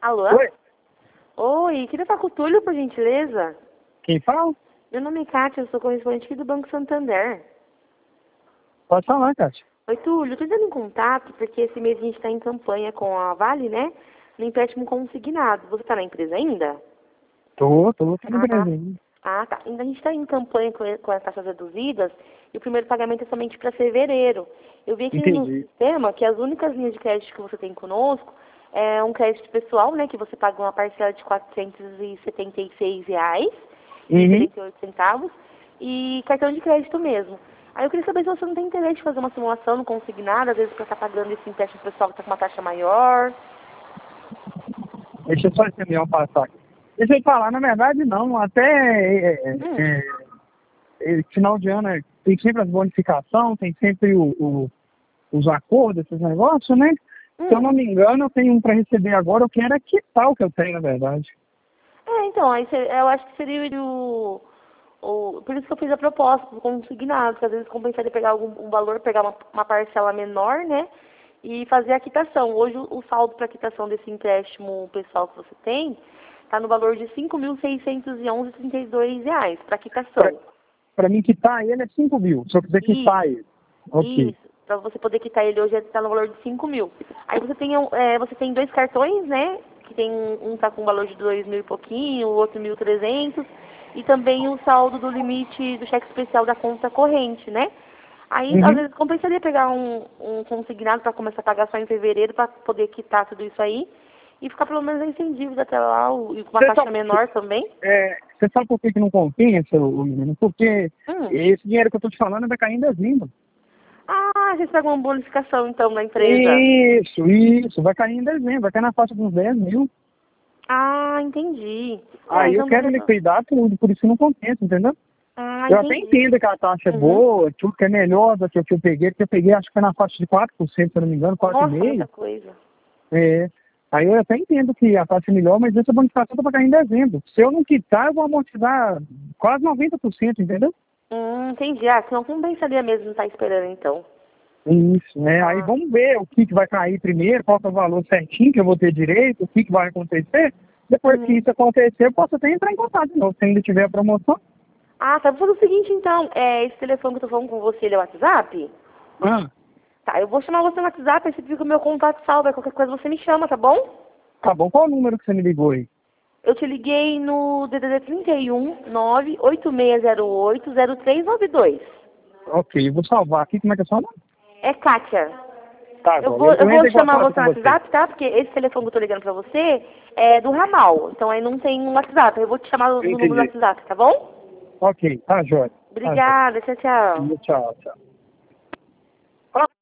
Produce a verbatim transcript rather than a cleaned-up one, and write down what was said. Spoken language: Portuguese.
Alô? Oi, Oi, queria falar com o Túlio, por gentileza. quem fala? Meu nome é Kátia, eu sou correspondente aqui do Banco Santander. Pode falar, Cátia. Oi, Túlio, eu tô entrando em contato porque esse mês a gente está em campanha com a Vale, né? No empréstimo consignado. Você está na empresa ainda? Tô, tô, tô no Ah, Brasil. ah, tá. Ainda a gente está em campanha com, com as taxas reduzidas e o primeiro pagamento é somente para fevereiro. Eu vi aqui no Entendi. sistema que as únicas linhas de crédito que você tem conosco é um crédito pessoal, né? Que você paga uma parcela de quatrocentos e setenta e seis reais e Uhum. setenta e oito centavos e cartão de crédito mesmo. Aí eu queria saber se você não tem interesse de fazer uma simulação no consignado, às vezes para estar pagando esse empréstimo pessoal que está com uma taxa maior. Deixa eu só entender um passar aqui. Deixa eu falar, na verdade não, até é, é, Hum, é, é, final de ano é, tem sempre as bonificações, tem sempre o, o- os acordos, esses negócios, né? Se eu hum. não me engano, eu tenho um para receber agora, eu quero é quitar o que eu tenho, na verdade. É, então, aí cê- eu acho que seria o, o... Por isso que eu fiz a proposta do consignado, que às vezes compensaria pegar algum um valor, pegar uma, uma parcela menor, né? E fazer a quitação. Hoje o, o saldo para quitação desse empréstimo pessoal que você tem está no valor de cinco mil seiscentos e onze vírgula trinta e dois reais para quitação. Para mim quitar ele é cinco mil, se eu quiser quitar Isso. ele. Ok. Isso, para você poder quitar ele hoje está no valor de cinco mil. Aí você tem, um, é, você tem dois cartões, né? Que tem um tá com valor de dois mil e pouquinho, o outro mil e trezentos. E também o saldo do limite do cheque especial da conta corrente, né? Aí, às Uhum. vezes, compensaria pegar um, um consignado para começar a pagar só em fevereiro, para poder quitar tudo isso aí. E ficar pelo menos aí sem dívida até lá, o- e com uma Você taxa sabe, menor também. é, você sabe por que, que não compensa, ô, menino? Porque Hum. esse dinheiro que eu tô te falando vai cair em dezembro. Ah, vocês pegam uma bonificação, então, na empresa. Isso, isso, vai cair em dezembro, vai cair na faixa de uns dez mil. Ah, entendi. É, Aí eu então dá quero pra... liquidar tudo, por isso não compensa, entendeu? Ah, Eu até entendi. entendo que a taxa é Uhum. boa, tudo que é melhor do que o que eu peguei, porque eu peguei acho que foi na faixa de quatro por cento, se eu não me engano, Nossa, muita quatro vírgula cinco por cento. coisa. É. Aí eu até entendo que a taxa é melhor, mas essa bonificação tá para cair em dezembro. Se eu não quitar, eu vou amortizar quase noventa por cento, entendeu? Hum, entendi. Ah, senão compensaria mesmo estar esperando, então. Isso, né? Aí Ah, vamos ver o que, que vai cair primeiro, qual que é o valor certinho que eu vou ter direito, o que, que vai acontecer. Depois que uhum. isso acontecer, eu posso até entrar em contato de novo, se ainda tiver a promoção. Ah, tá. Vou fazer o seguinte, então. É, esse telefone que eu tô falando com você, ele é o WhatsApp? Ah, Tá, eu vou chamar você no WhatsApp, aí você fica o meu contato salvo. Aí qualquer coisa você me chama, tá bom? tá bom. Qual o número que você me ligou aí? Eu te liguei no D D D trinta e um, nove oito seis zero oito, zero três nove dois. Ok, eu vou salvar aqui. Como é que é seu nome? É Kátia. Tá, Eu agora. vou, Eu, eu eu vou entro em chamar contato você com no você. WhatsApp, tá? Porque esse telefone que eu tô ligando pra você é do ramal. Então aí não tem um WhatsApp. Eu vou te chamar no Eu no número do entendi. WhatsApp, tá bom? Ok, tá, jóia. Tá, jóia. Obrigada. Tchau, tchau. Tchau, tchau.